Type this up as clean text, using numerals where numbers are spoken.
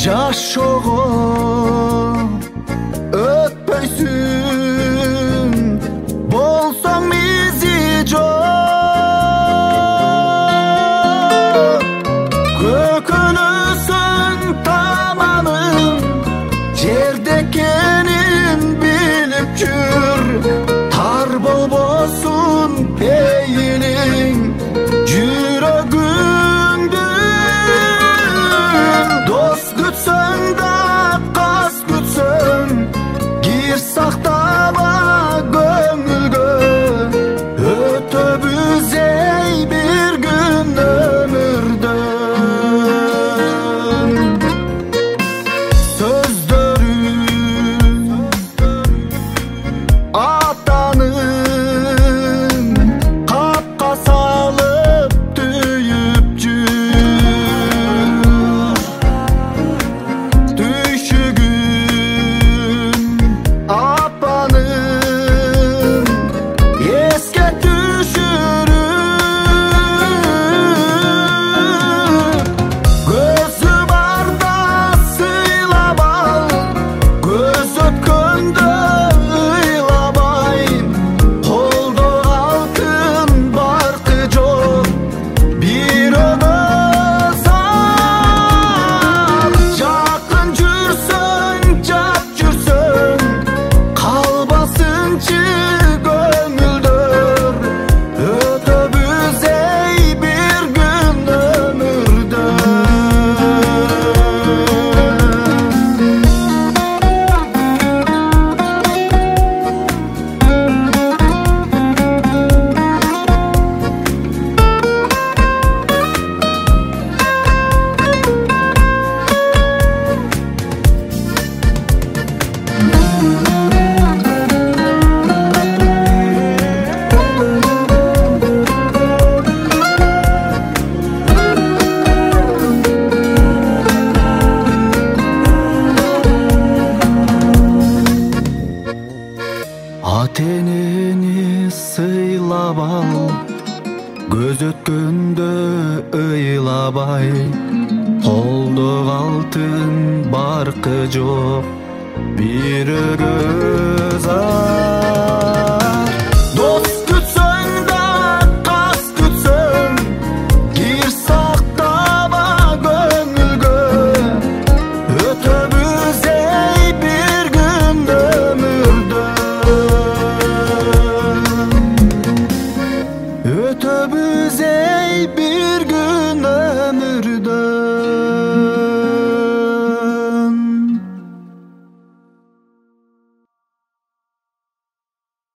Жашоого өтпөйсүн, болсоң мизи жок. Көкөнөсүң таманың, жерде экенин билип жүр. Тар болбосун пейилиң, жүрөгүңдү. Дос күтсөң да кас күтсөң, кир сактаба көңүлгө. Өтөбүз эй бир күн өмүрдөн. Сөздөрүң атанын капка салып түйүп жүр. Түйшүгүн апанын эске түшүрүп. Көзү барда сыйлап ал, көз өткөндө ыйлабай. Колдо алтын баркы жок, бир өгөз ал. Жакын жүрсөң, жат жүрсөң, калбасынчы көңүлдөр. Өтөбүз эй бир күн өмүрдөн. Ата-энени сыйлап ал, көз өткөндө ыйлабай. Колдо алтын баркы жок, бир өгөз ал.